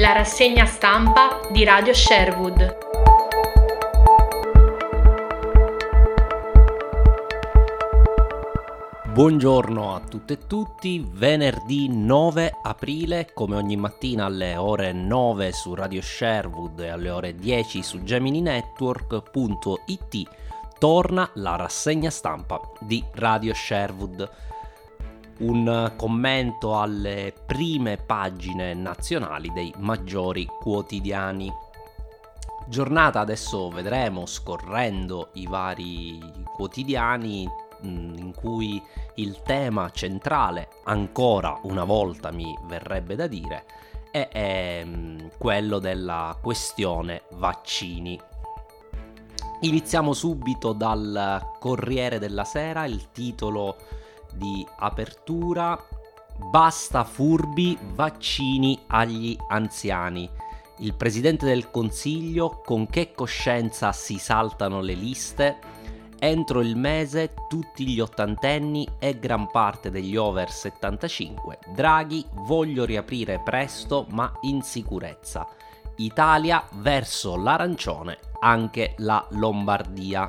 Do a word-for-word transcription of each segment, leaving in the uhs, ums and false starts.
La rassegna stampa di Radio Sherwood. Buongiorno a tutte e tutti, venerdì nove aprile, come ogni mattina alle ore nove su Radio Sherwood e alle ore dieci su Gemini Network punto it torna la rassegna stampa di Radio Sherwood. Un commento alle prime pagine nazionali dei maggiori quotidiani. Giornata, adesso vedremo, scorrendo i vari quotidiani, in cui il tema centrale, ancora una volta mi verrebbe da dire, è, è quello della questione vaccini. Iniziamo subito dal Corriere della Sera, il titolo di apertura: basta furbi, vaccini agli anziani. Il Presidente del Consiglio: con che coscienza si saltano le liste? Entro il mese tutti gli ottantenni e gran parte degli over settantacinque. Draghi: voglio riaprire presto ma in sicurezza. Italia verso l'arancione, anche la Lombardia.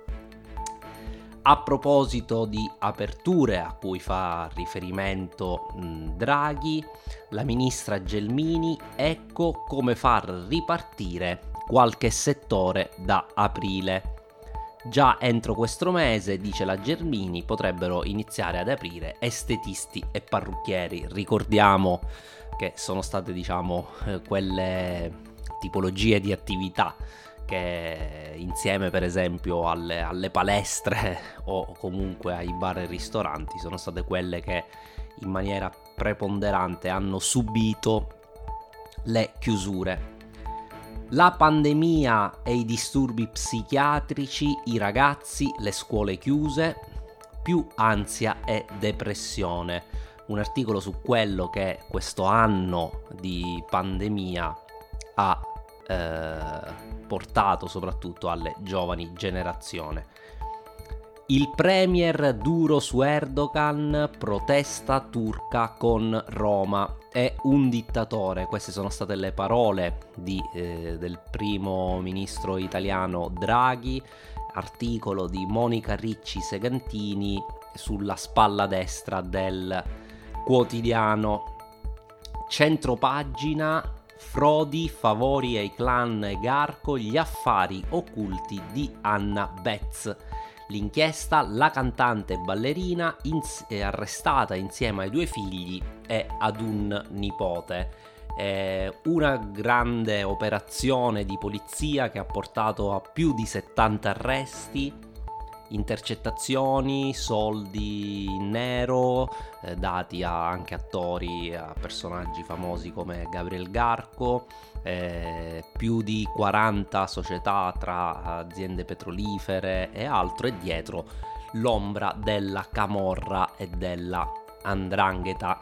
A proposito di aperture a cui fa riferimento mh, Draghi, la ministra Gelmini: ecco come far ripartire qualche settore da aprile. Già entro questo mese, dice la Gelmini, potrebbero iniziare ad aprire estetisti e parrucchieri. Ricordiamo che sono state, diciamo, quelle tipologie di attività che insieme per esempio alle, alle palestre o comunque ai bar e ristoranti sono state quelle che in maniera preponderante hanno subito le chiusure. La pandemia e i disturbi psichiatrici, i ragazzi, le scuole chiuse, più ansia e depressione. Un articolo su quello che questo anno di pandemia ha eh, portato soprattutto alle giovani generazioni. Il premier duro su Erdogan, protesta turca con Roma. È un dittatore, queste sono state le parole di, eh, del primo ministro italiano Draghi, articolo di Monica Ricci Segantini sulla spalla destra del quotidiano. Centropagina: frodi, favori ai clan Garco, gli affari occulti di Anna Betz. L'inchiesta: la cantante e ballerina ins- è arrestata insieme ai due figli e ad un nipote. È una grande operazione di polizia che ha portato a più di settanta arresti, intercettazioni, soldi in nero, eh, dati a anche attori, a personaggi famosi come Gabriel Garco, eh, più di quaranta società tra aziende petrolifere e altro, e dietro l'ombra della camorra e della 'ndrangheta.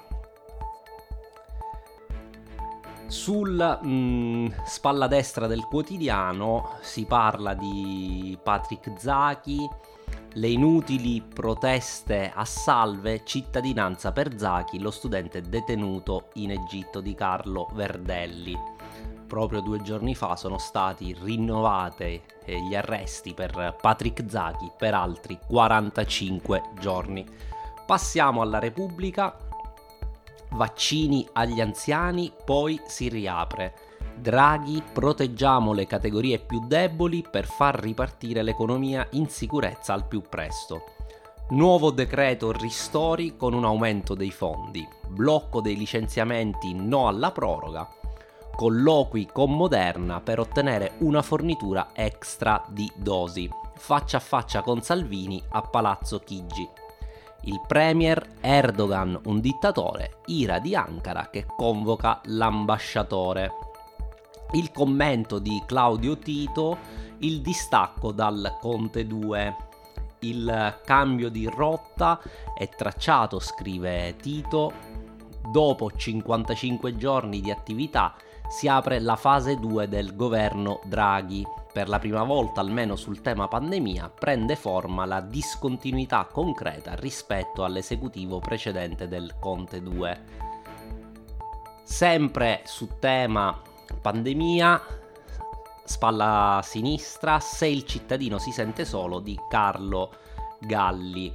Sul mh, spalla destra del quotidiano si parla di Patrick Zaki, le inutili proteste a Salve, cittadinanza per Zaki, lo studente detenuto in Egitto di Carlo Verdelli. Proprio due giorni fa sono stati rinnovati eh, gli arresti per Patrick Zaki per altri quarantacinque giorni. Passiamo alla Repubblica. Vaccini agli anziani, poi si riapre. Draghi: proteggiamo le categorie più deboli per far ripartire l'economia in sicurezza al più presto. Nuovo decreto ristori con un aumento dei fondi. Blocco dei licenziamenti, no alla proroga. Colloqui con Moderna per ottenere una fornitura extra di dosi. Faccia a faccia con Salvini a Palazzo Chigi. Il premier: Erdogan un dittatore, ira di Ankara che convoca l'ambasciatore. Il commento di Claudio Tito: il distacco dal Conte due. Il cambio di rotta è tracciato, scrive Tito. Dopo cinquantacinque giorni di attività si apre la fase due del governo Draghi. Per la prima volta, almeno sul tema pandemia, prende forma la discontinuità concreta rispetto all'esecutivo precedente del Conte due. Sempre su tema pandemia, spalla sinistra, se il cittadino si sente solo, di Carlo Galli.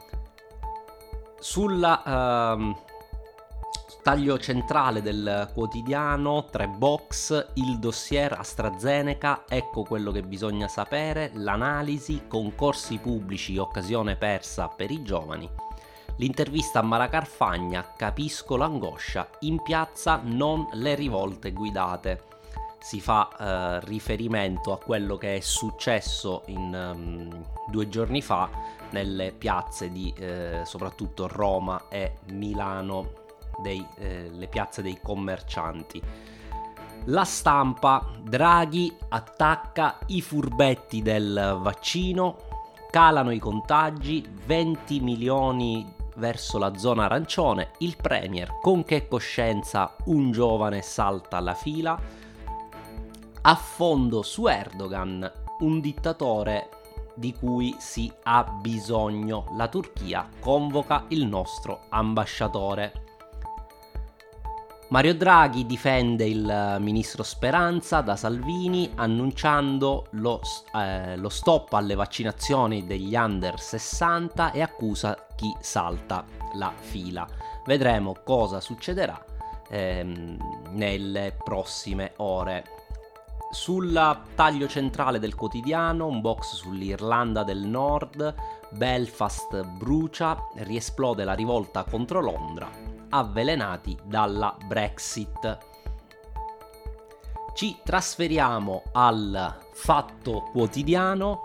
Sulla ehm, taglio centrale del quotidiano, tre box, il dossier AstraZeneca, ecco quello che bisogna sapere, l'analisi, concorsi pubblici, occasione persa per i giovani. L'intervista a Mara Carfagna, capisco l'angoscia, in piazza non le rivolte guidate. Si fa eh, riferimento a quello che è successo in um, due giorni fa nelle piazze di eh, soprattutto Roma e Milano, dei, eh, le piazze dei commercianti. La Stampa, Draghi attacca i furbetti del vaccino, calano i contagi, venti milioni verso la zona arancione, il Premier, con che coscienza un giovane salta la fila, affondo su Erdogan, un dittatore di cui si ha bisogno, la Turchia convoca il nostro ambasciatore. Mario Draghi difende il ministro Speranza da Salvini annunciando lo, eh, lo stop alle vaccinazioni degli under sessanta e accusa chi salta la fila. Vedremo cosa succederà ehm, nelle prossime ore. Sul taglio centrale del quotidiano, un box sull'Irlanda del Nord, Belfast brucia, riesplode la rivolta contro Londra, avvelenati dalla Brexit. Ci trasferiamo al Fatto Quotidiano,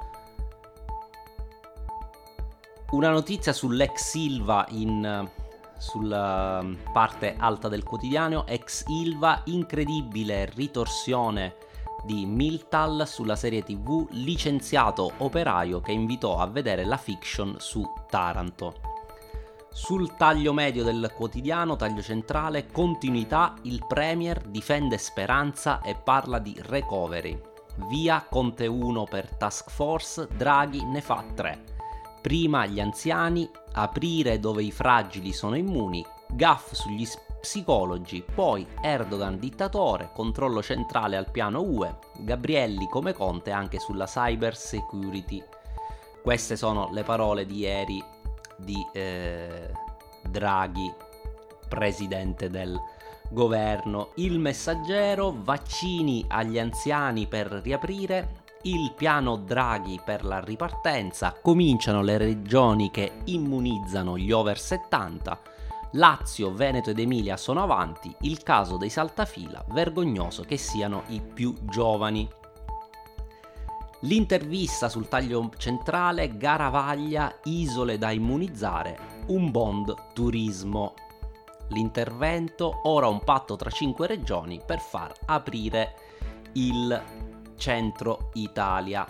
una notizia sull'ex Ilva in sulla parte alta del quotidiano, ex Ilva, incredibile ritorsione di Miltal sulla serie tv, licenziato operaio che invitò a vedere la fiction su Taranto. Sul taglio medio del quotidiano, taglio centrale, continuità, il Premier difende Speranza e parla di recovery. Via Conte uno per task force, Draghi ne fa tre. Prima gli anziani, aprire dove i fragili sono immuni, gaff sugli psicologi, poi Erdogan dittatore, controllo centrale al piano U E, Gabrielli come Conte anche sulla cyber security. Queste sono le parole di ieri di eh, Draghi, presidente del governo. Il Messaggero, vaccini agli anziani per riaprire, il piano Draghi per la ripartenza, cominciano le regioni che immunizzano gli over settanta, Lazio, Veneto ed Emilia sono avanti, il caso dei saltafila, vergognoso che siano i più giovani. L'intervista sul taglio centrale, Garavaglia, isole da immunizzare, un bond turismo. L'intervento, ora un patto tra cinque regioni per far aprire il centro Italia.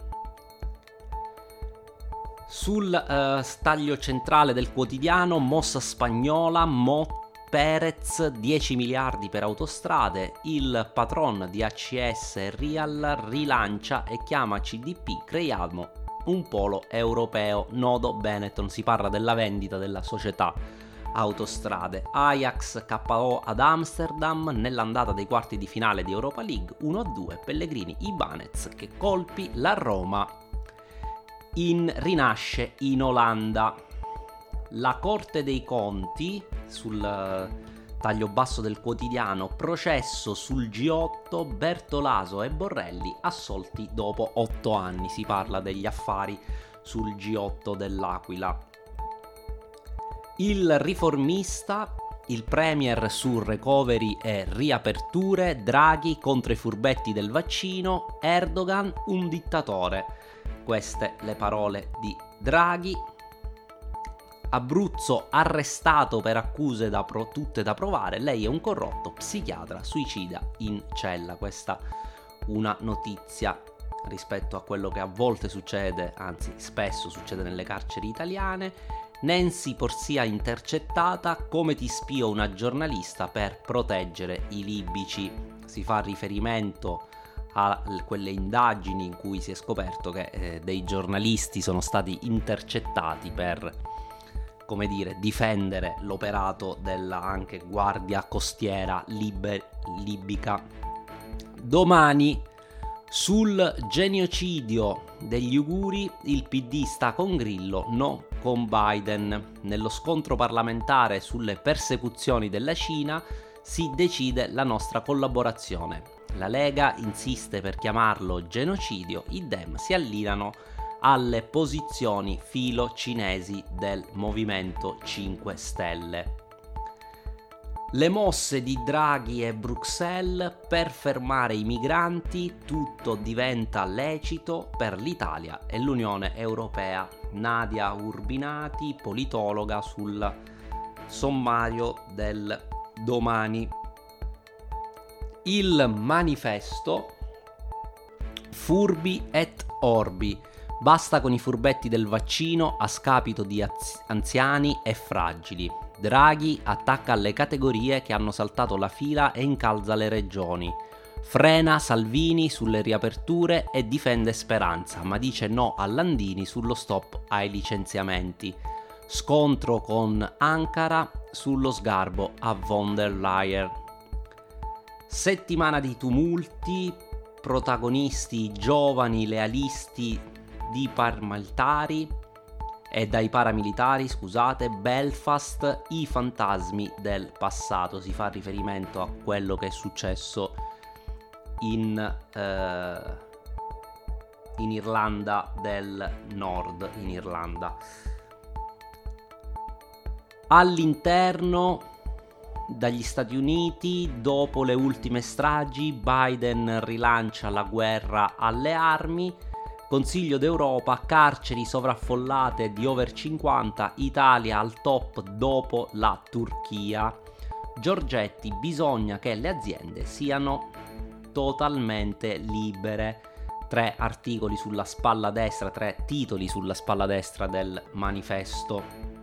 Sul uh, taglio centrale del quotidiano, mossa spagnola, Mo Perez, dieci miliardi per autostrade, il patron di A C S Real rilancia e chiama C D P, creiamo un polo europeo, nodo Benetton, si parla della vendita della società Autostrade. Ajax K O ad Amsterdam, nell'andata dei quarti di finale di Europa League, uno a due, Pellegrini Ibanez che colpi, la Roma in rinasce in Olanda. La Corte dei Conti, sul taglio basso del quotidiano, processo sul G otto, Bertolaso e Borrelli assolti dopo otto anni, si parla degli affari sul G otto dell'Aquila. Il Riformista, il Premier su recovery e riaperture, Draghi contro i furbetti del vaccino, Erdogan un dittatore. Queste le parole di Draghi. Abruzzo arrestato per accuse da pro, tutte da provare, lei è un corrotto, psichiatra, suicida in cella. Questa una notizia rispetto a quello che a volte succede, anzi spesso succede nelle carceri italiane. Nancy Porsia intercettata, come ti spio una giornalista per proteggere i libici. Si fa riferimento a quelle indagini in cui si è scoperto che eh, dei giornalisti sono stati intercettati per come dire, difendere l'operato della anche guardia costiera libe- libica. Domani sul genocidio degli uiguri il P D sta con Grillo, no con Biden. Nello scontro parlamentare sulle persecuzioni della Cina si decide la nostra collaborazione. La Lega insiste per chiamarlo genocidio, i Dem si allineano alle posizioni filo-cinesi del Movimento cinque Stelle. Le mosse di Draghi e Bruxelles per fermare i migranti, tutto diventa lecito per l'Italia e l'Unione Europea. Nadia Urbinati, politologa, sul sommario del Domani. Il manifesto Furbi et Orbi. Basta con i furbetti del vaccino a scapito di anziani e fragili. Draghi attacca le categorie che hanno saltato la fila e incalza le regioni. Frena Salvini sulle riaperture e difende Speranza, ma dice no a Landini sullo stop ai licenziamenti. Scontro con Ankara sullo sgarbo a von der Leyen. Settimana di tumulti, protagonisti giovani lealisti di paramilitari e dai paramilitari, scusate, Belfast, i fantasmi del passato. Si fa riferimento a quello che è successo in, eh, in Irlanda del Nord, in Irlanda. All'interno, dagli Stati Uniti, dopo le ultime stragi, Biden rilancia la guerra alle armi. Consiglio d'Europa, carceri sovraffollate di over cinquanta, Italia al top dopo la Turchia. Giorgetti, bisogna che le aziende siano totalmente libere. Tre articoli sulla spalla destra, tre titoli sulla spalla destra del manifesto.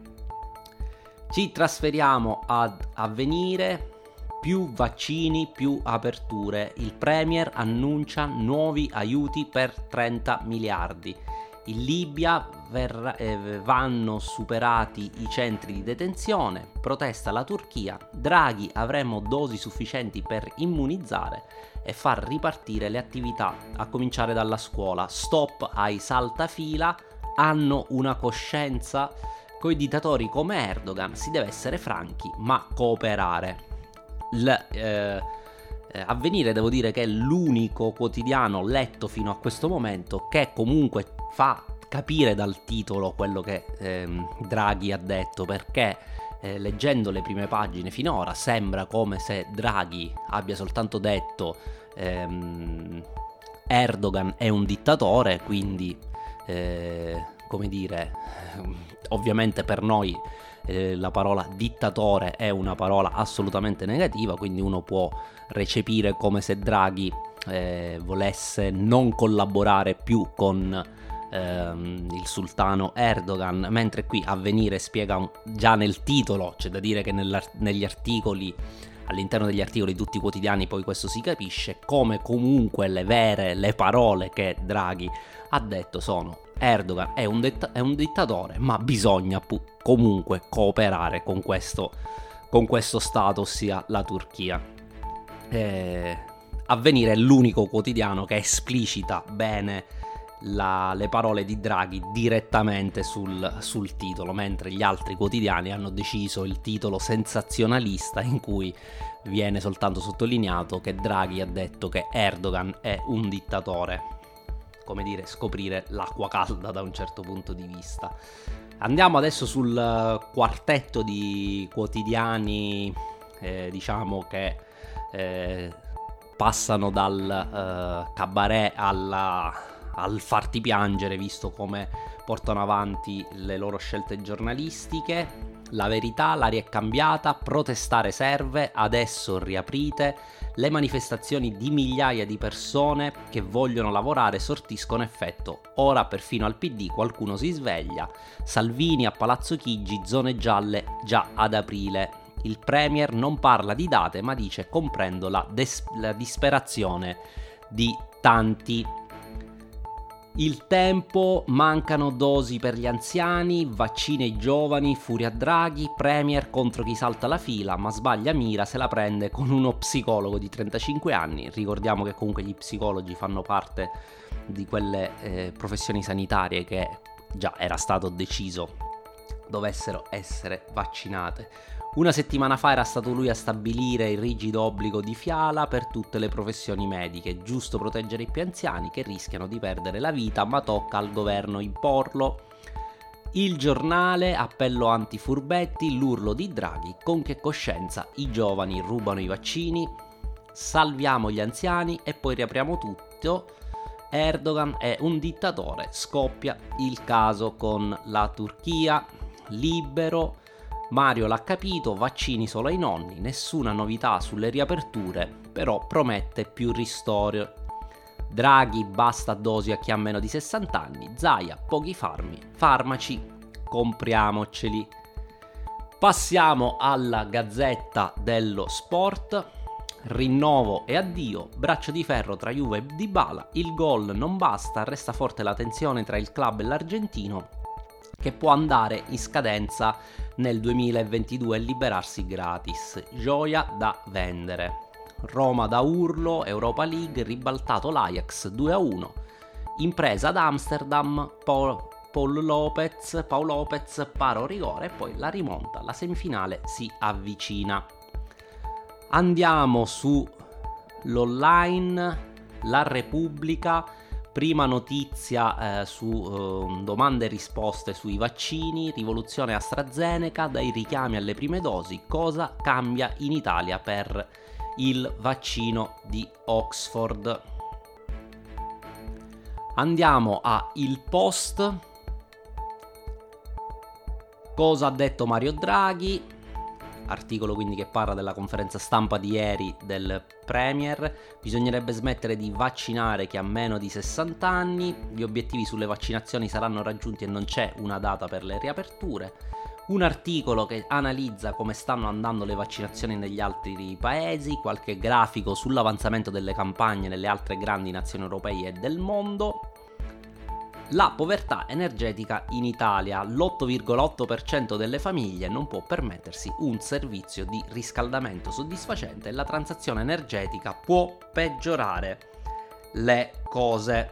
Ci trasferiamo ad Avvenire. Più vaccini, più aperture. Il Premier annuncia nuovi aiuti per trenta miliardi. In Libia verrà, eh, vanno superati i centri di detenzione. Protesta la Turchia. Draghi, avremo dosi sufficienti per immunizzare e far ripartire le attività, a cominciare dalla scuola. Stop ai saltafila. Hanno una coscienza. Coi dittatori come Erdogan si deve essere franchi, ma cooperare. Il, eh, eh, Avvenire, devo dire che è l'unico quotidiano letto fino a questo momento che comunque fa capire dal titolo quello che ehm, Draghi ha detto, perché eh, leggendo le prime pagine finora sembra come se Draghi abbia soltanto detto ehm, Erdogan è un dittatore, quindi eh, come dire, ovviamente per noi Eh, la parola dittatore è una parola assolutamente negativa, quindi uno può recepire come se Draghi eh, volesse non collaborare più con ehm, il sultano Erdogan, mentre qui Avvenire spiega un, già nel titolo, c'è da dire che negli articoli, all'interno degli articoli di tutti i quotidiani poi questo si capisce, come comunque le vere, le parole che Draghi ha detto sono: Erdogan è un, detta- è un dittatore, ma bisogna pu- comunque cooperare con questo, con questo stato, ossia la Turchia. Eh, Avvenire è l'unico quotidiano che esplicita bene la, le parole di Draghi direttamente sul, sul titolo, mentre gli altri quotidiani hanno deciso il titolo sensazionalista in cui viene soltanto sottolineato che Draghi ha detto che Erdogan è un dittatore. Come dire, scoprire l'acqua calda da un certo punto di vista. Andiamo adesso sul quartetto di quotidiani, eh, diciamo che eh, passano dal eh, cabaret alla, al farti piangere, visto come portano avanti le loro scelte giornalistiche. La verità, l'aria è cambiata, protestare serve, adesso riaprite. Le manifestazioni di migliaia di persone che vogliono lavorare sortiscono effetto. Ora perfino al P D qualcuno si sveglia. Salvini a Palazzo Chigi, zone gialle già ad aprile. Il Premier non parla di date ma dice: comprendo la, des- la disperazione di tanti. Il tempo, mancano dosi per gli anziani, vaccini ai giovani, furia Draghi, Premier contro chi salta la fila, ma sbaglia mira se la prende con uno psicologo di trentacinque anni. Ricordiamo che comunque gli psicologi fanno parte di quelle eh, professioni sanitarie che già era stato deciso dovessero essere vaccinate. Una settimana fa era stato lui a stabilire il rigido obbligo di fiala per tutte le professioni mediche, giusto proteggere i più anziani che rischiano di perdere la vita, ma tocca al governo imporlo. Il Giornale, appello antifurbetti, l'urlo di Draghi, con che coscienza i giovani rubano i vaccini, salviamo gli anziani e poi riapriamo tutto, Erdogan è un dittatore, scoppia il caso con la Turchia, Libero, Mario l'ha capito, vaccini solo ai nonni, nessuna novità sulle riaperture, però promette più ristoro. Draghi, basta dosi a chi ha meno di sessanta anni, Zaia, pochi farmi, farmaci, compriamoceli. Passiamo alla Gazzetta dello Sport, rinnovo e addio, braccio di ferro tra Juve e Dybala, il gol non basta, resta forte la tensione tra il club e l'argentino, che può andare in scadenza nel duemilaventidue e liberarsi gratis. Gioia da vendere. Roma da urlo, Europa League, ribaltato l'Ajax due a uno. Impresa ad Amsterdam, Paul, Paul Lopez, Paul Lopez para un rigore e poi la rimonta. La semifinale si avvicina. Andiamo su l'online, La Repubblica. Prima notizia eh, su eh, domande e risposte sui vaccini, rivoluzione AstraZeneca, dai richiami alle prime dosi, cosa cambia in Italia per il vaccino di Oxford. Andiamo a Il Post, cosa ha detto Mario Draghi, articolo quindi che parla della conferenza stampa di ieri del Premier. Bisognerebbe smettere di vaccinare chi ha meno di sessanta anni, gli obiettivi sulle vaccinazioni saranno raggiunti e non c'è una data per le riaperture. Un articolo che analizza come stanno andando le vaccinazioni negli altri paesi, qualche grafico sull'avanzamento delle campagne nelle altre grandi nazioni europee e del mondo. La povertà energetica in Italia, l'otto virgola otto per cento delle famiglie non può permettersi un servizio di riscaldamento soddisfacente e la transazione energetica può peggiorare le cose.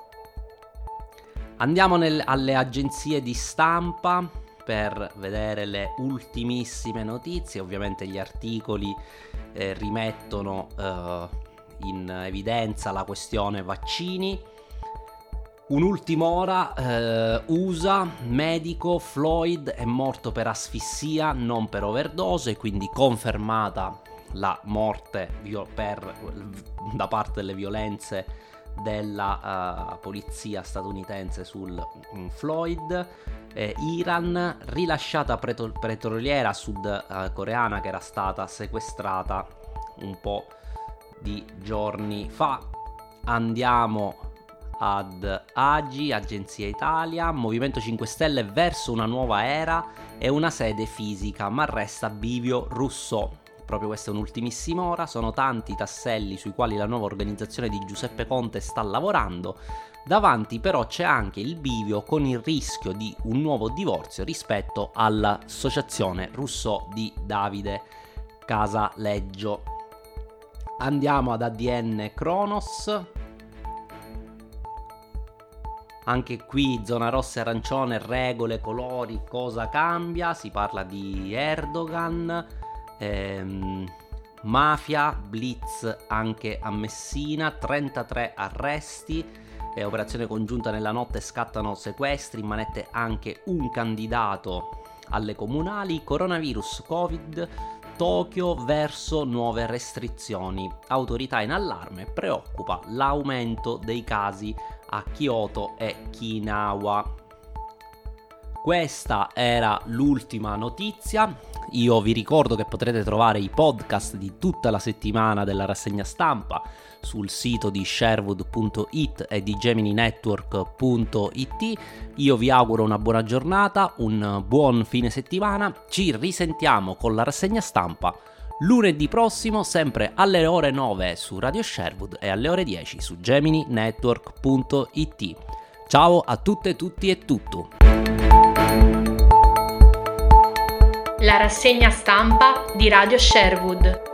Andiamo nel, alle agenzie di stampa per vedere le ultimissime notizie. Ovviamente gli articoli eh, rimettono eh, in evidenza la questione vaccini. Un'ultima ora, eh, U S A, medico, Floyd è morto per asfissia, non per overdose, quindi confermata la morte vio- per, da parte delle violenze della uh, polizia statunitense sul um, Floyd. Eh, Iran, rilasciata preto- petroliera sudcoreana che era stata sequestrata un po' di giorni fa. Andiamo ad Agi, Agenzia Italia, Movimento cinque Stelle verso una nuova era e una sede fisica, ma resta bivio Rousseau. Proprio questa è un'ultimissima ora, sono tanti i tasselli sui quali la nuova organizzazione di Giuseppe Conte sta lavorando. Davanti però c'è anche il bivio con il rischio di un nuovo divorzio rispetto all'associazione Rousseau di Davide Casaleggio. Andiamo ad A D N Cronos. Anche qui zona rossa e arancione, regole, colori, cosa cambia? Si parla di Erdogan, ehm, mafia, blitz anche a Messina, trentatré arresti, eh, operazione congiunta nella notte, scattano sequestri, in manette anche un candidato alle comunali, coronavirus, Covid, Tokyo verso nuove restrizioni, autorità in allarme, preoccupa l'aumento dei casi a Kyoto e Okinawa. Questa era l'ultima notizia. Io vi ricordo che potrete trovare i podcast di tutta la settimana della rassegna stampa sul sito di sherwood punto it e di gemini network punto it. Io vi auguro una buona giornata, un buon fine settimana. Ci risentiamo con la rassegna stampa lunedì prossimo, sempre alle ore nove su Radio Sherwood e alle ore dieci su gemini network punto it. Ciao a tutte, tutti e tutto. La rassegna stampa di Radio Sherwood.